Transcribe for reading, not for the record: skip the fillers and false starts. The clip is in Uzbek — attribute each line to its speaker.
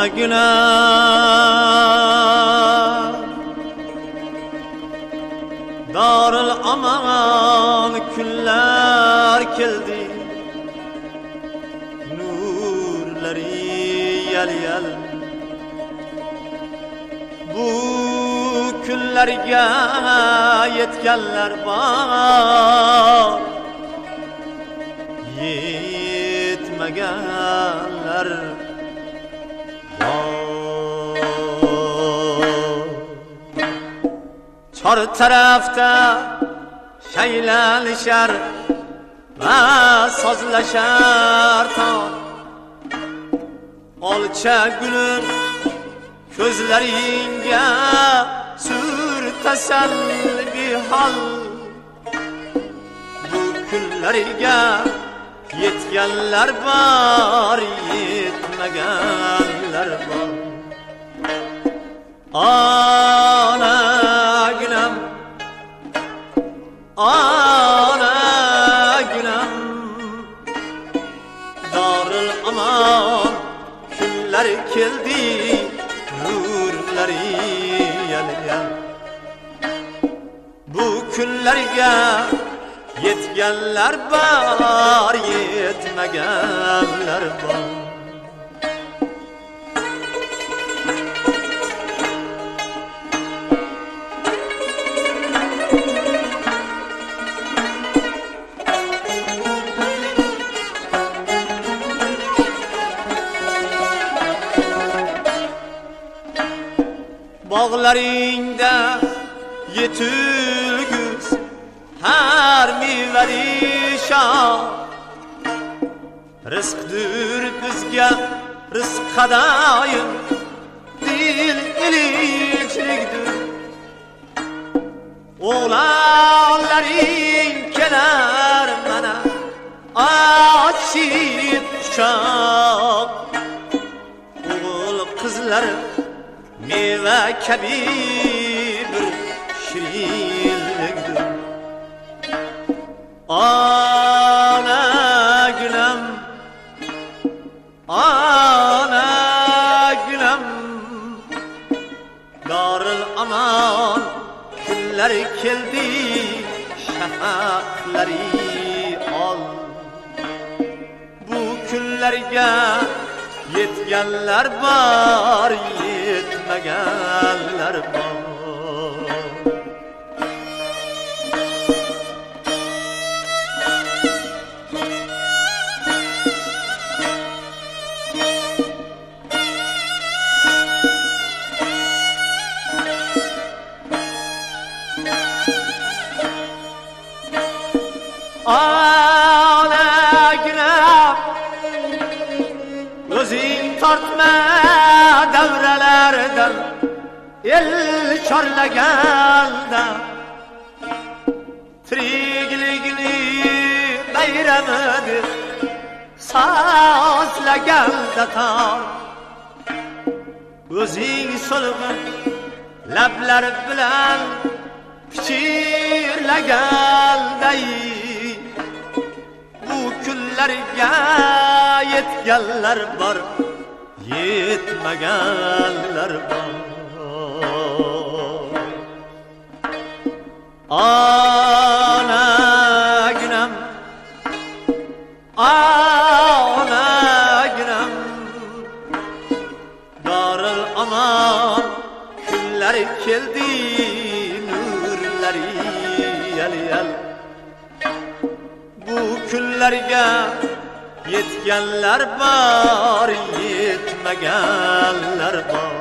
Speaker 1: günah Darul aman kunlar keldi Nurları yel yel Bu kunlarga yetganlar bor Yetmaganlar Çor tarafta şaylanışar va sozlashar ton Olcha gulum ko'zlaringga surtasan bir hal Bu kunlarga yetganlar bor yetmaganlar bor Ana günüm Ana günüm Darul aman kunlar keldi nurlari yal yal Bu kunlarga yetganlar bor yetmaganlar bor Bağlarında yetilgüz her mevali şah Rızkdır bizga rızk kadayım Dil ilikçilikdir Oğlanların kenar mana açıp uçak Oğul kızlar meva kabi bir şirinlikdir Ana günüm Ana günüm Darul aman kunlar keldi shafaqlari ol Bu kunlarga yetganlar bor yetmaganlar bor Ana günah Özün tortma davralardan El chorlaganda Tirikligini bayramidir Sozlaganda tor O'zing so'lg'in lablar bilan pichirlaganday Bu kunlarga yetganlar bor yetmaganlar bor Ana günüm Ana günüm Darul aman kunlar keldi nurlari yal yal Bu kunlarga yetganlar bor yetmaganlar bor